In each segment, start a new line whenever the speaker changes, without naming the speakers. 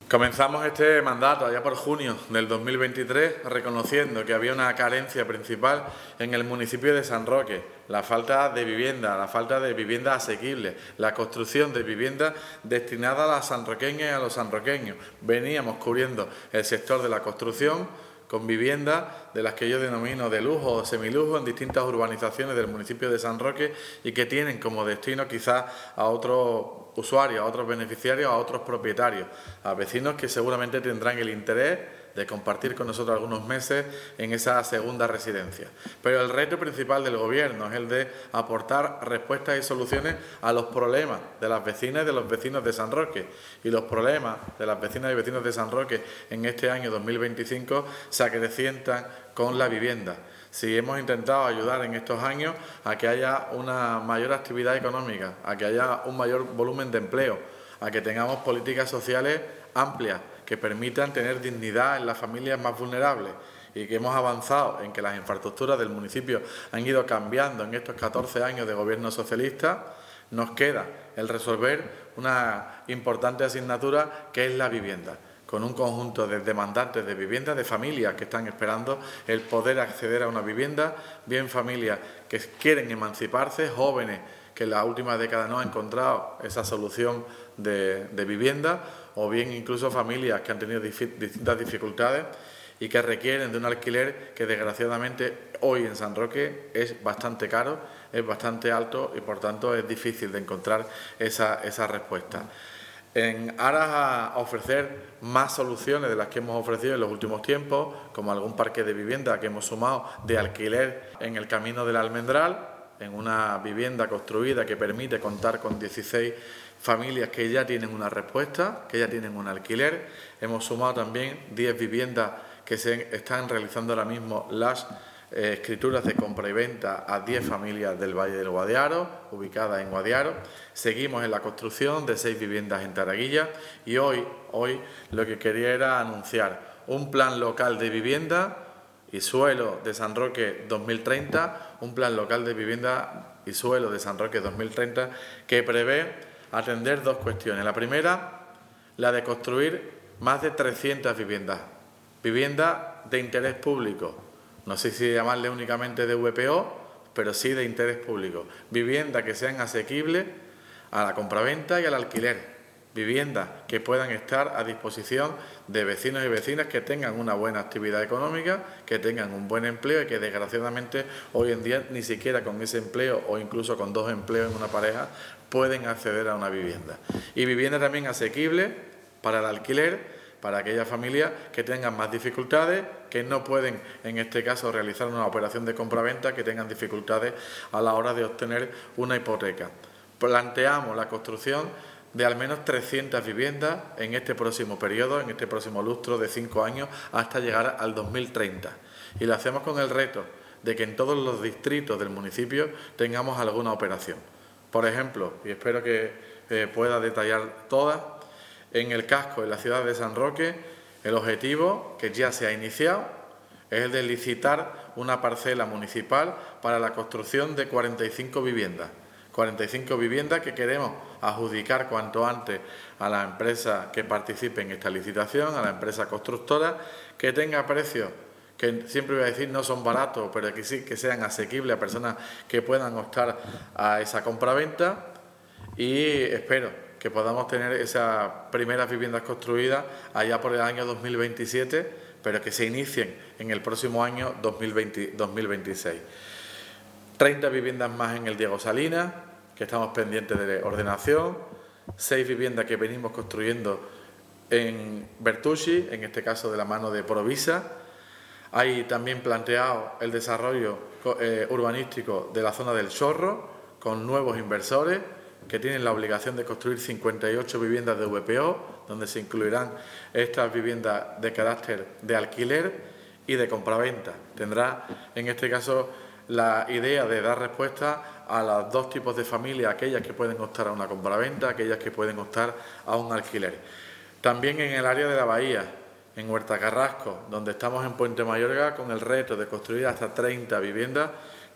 Comenzamos este mandato allá por junio del 2023 reconociendo que había una carencia principal en el municipio de San Roque, la falta de vivienda asequible, la construcción de viviendas destinadas a las sanroqueñas y a los sanroqueños. Veníamos cubriendo el sector de la construcción con viviendas de las que yo denomino de lujo o semilujo en distintas urbanizaciones del municipio de San Roque y que tienen como destino quizás a otros usuarios, a otros beneficiarios, a otros propietarios, a vecinos que seguramente tendrán el interés de compartir con nosotros algunos meses en esa segunda residencia. Pero el reto principal del Gobierno es el de aportar respuestas y soluciones a los problemas de las vecinas y de los vecinos de San Roque. Y los problemas de las vecinas y vecinos de San Roque en este año 2025 se acrecientan con la vivienda. Si hemos intentado ayudar en estos años a que haya una mayor actividad económica, a que haya un mayor volumen de empleo, a que tengamos políticas sociales amplias que permitan tener dignidad en las familias más vulnerables y que hemos avanzado en que las infraestructuras del municipio han ido cambiando en estos 14 años de gobierno socialista, nos queda el resolver una importante asignatura que es la vivienda, con un conjunto de demandantes de vivienda, de familias que están esperando el poder acceder a una vivienda, bien familias que quieren emanciparse, jóvenes que en la última década no han encontrado esa solución de vivienda, o bien incluso familias que han tenido distintas dificultades y que requieren de un alquiler que desgraciadamente hoy en San Roque es bastante caro, es bastante alto y por tanto es difícil de encontrar esa respuesta. En aras a ofrecer más soluciones de las que hemos ofrecido en los últimos tiempos, como algún parque de vivienda que hemos sumado de alquiler en el Camino del Almendral, en una vivienda construida que permite contar con 16 familias que ya tienen una respuesta, que ya tienen un alquiler. Hemos sumado también 10 viviendas que se están realizando ahora mismo las escrituras de compra y venta a 10 familias del Valle del Guadiaro, ubicadas en Guadiaro. Seguimos en la construcción de 6 viviendas en Taraguilla y hoy lo que quería era anunciar un plan local de vivienda y suelo de San Roque 2030, un plan local de vivienda y suelo de San Roque 2030 que prevé atender dos cuestiones. La primera, la de construir más de 300 viviendas de interés público. No sé si llamarle únicamente de VPO, pero sí de interés público. Viviendas que sean asequibles a la compraventa y al alquiler. Viviendas que puedan estar a disposición de vecinos y vecinas que tengan una buena actividad económica, que tengan un buen empleo y que desgraciadamente hoy en día ni siquiera con ese empleo o incluso con 2 empleos en una pareja pueden acceder a una vivienda. Y vivienda también asequible para el alquiler, para aquellas familias que tengan más dificultades, que no pueden, en este caso, realizar una operación de compraventa, que tengan dificultades a la hora de obtener una hipoteca. Planteamos la construcción de al menos 300 viviendas en este próximo periodo, en este próximo lustro de 5 años, hasta llegar al 2030. Y lo hacemos con el reto de que en todos los distritos del municipio tengamos alguna operación. Por ejemplo, y espero que pueda detallar todas, en el casco, en la ciudad de San Roque, el objetivo, que ya se ha iniciado, es el de licitar una parcela municipal para la construcción de 45 viviendas. 45 viviendas que queremos adjudicar cuanto antes a la empresa que participe en esta licitación, a la empresa constructora, que tenga precios que siempre voy a decir no son baratos, pero que sí que sean asequibles a personas que puedan optar a esa compraventa, y espero que podamos tener esas primeras viviendas construidas allá por el año 2027, pero que se inicien en el próximo año 2026. 30 viviendas más en el Diego Salinas, que estamos pendientes de ordenación, 6 viviendas que venimos construyendo en Bertucci, en este caso de la mano de Provisa. Hay también planteado el desarrollo urbanístico de la zona del Chorro, con nuevos inversores que tienen la obligación de construir 58 viviendas de VPO, donde se incluirán estas viviendas de carácter de alquiler y de compraventa. Tendrá, en este caso, la idea de dar respuesta a los 2 tipos de familias, aquellas que pueden optar a una compraventa, aquellas que pueden optar a un alquiler. También en el área de la Bahía, en Huerta Carrasco, donde estamos en Puente Mayorga con el reto de construir hasta 30 viviendas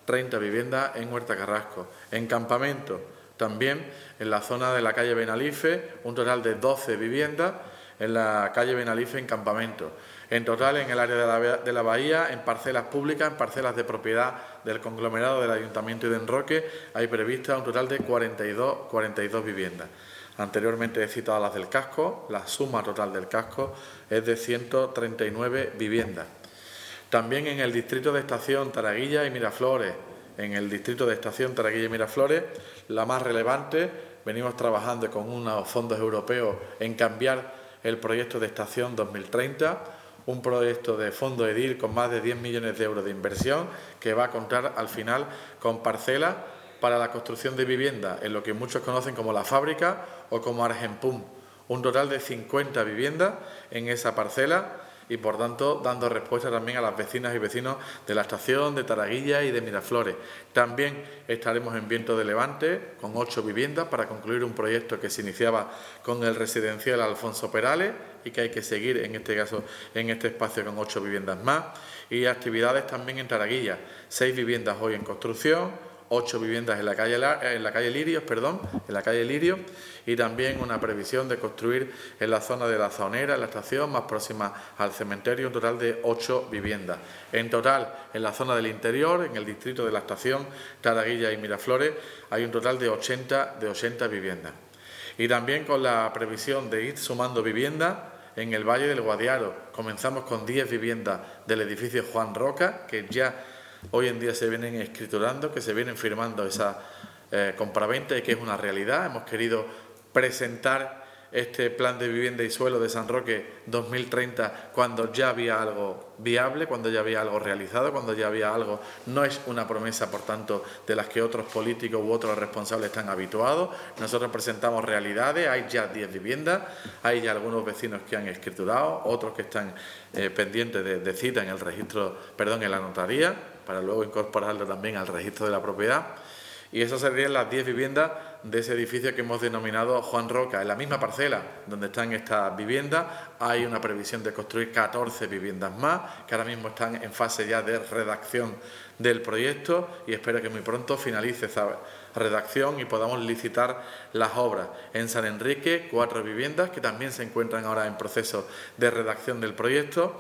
en Huerta Carrasco. En Campamento, también en la zona de la calle Benalife, un total de 12 viviendas en la calle Benalife en Campamento. En total, en el área de la bahía, en parcelas públicas, en parcelas de propiedad del conglomerado del Ayuntamiento de Enroque, hay prevista un total de 42 viviendas. Anteriormente he citado las del casco, la suma total del casco es de 139 viviendas. También en el distrito de Estación Taraguilla y Miraflores, la más relevante, venimos trabajando con unos fondos europeos en cambiar el proyecto de Estación 2030, un proyecto de fondo EDIR con más de 10 millones de euros de inversión que va a contar al final con parcelas para la construcción de viviendas en lo que muchos conocen como la fábrica o como Argenpum. Un total de 50 viviendas en esa parcela y, por tanto, dando respuesta también a las vecinas y vecinos de la estación, de Taraguilla y de Miraflores. También estaremos en Viento de Levante con 8 viviendas para concluir un proyecto que se iniciaba con el residencial Alfonso Perales y que hay que seguir, en este caso, en este espacio con 8 viviendas más. Y actividades también en Taraguilla, 6 viviendas hoy en construcción, 8 viviendas en la calle Lirio, y también una previsión de construir en la zona de la Zaonera, en la estación más próxima al cementerio, un total de 8 viviendas. En total, en la zona del interior, en el distrito de la estación, Taraguilla y Miraflores, hay un total de 80 viviendas. Y también con la previsión de ir sumando viviendas en el Valle del Guadiaro. Comenzamos con 10 viviendas del edificio Juan Roca, que ya hoy en día se vienen escriturando, que se vienen firmando esa compraventa y que es una realidad. Hemos querido presentar este plan de vivienda y suelo de San Roque 2030 cuando ya había algo viable, cuando ya había algo realizado, cuando ya había algo. No es una promesa, por tanto, de las que otros políticos u otros responsables están habituados. Nosotros presentamos realidades, hay ya 10 viviendas, hay ya algunos vecinos que han escriturado, otros que están pendientes de cita en el registro, en la notaría, para luego incorporarlo también al registro de la propiedad. Y esas serían las 10 viviendas de ese edificio que hemos denominado Juan Roca. En la misma parcela donde están estas viviendas hay una previsión de construir 14 viviendas más, que ahora mismo están en fase ya de redacción del proyecto, y espero que muy pronto finalice esa redacción y podamos licitar las obras. En San Enrique, 4 viviendas que también se encuentran ahora en proceso de redacción del proyecto,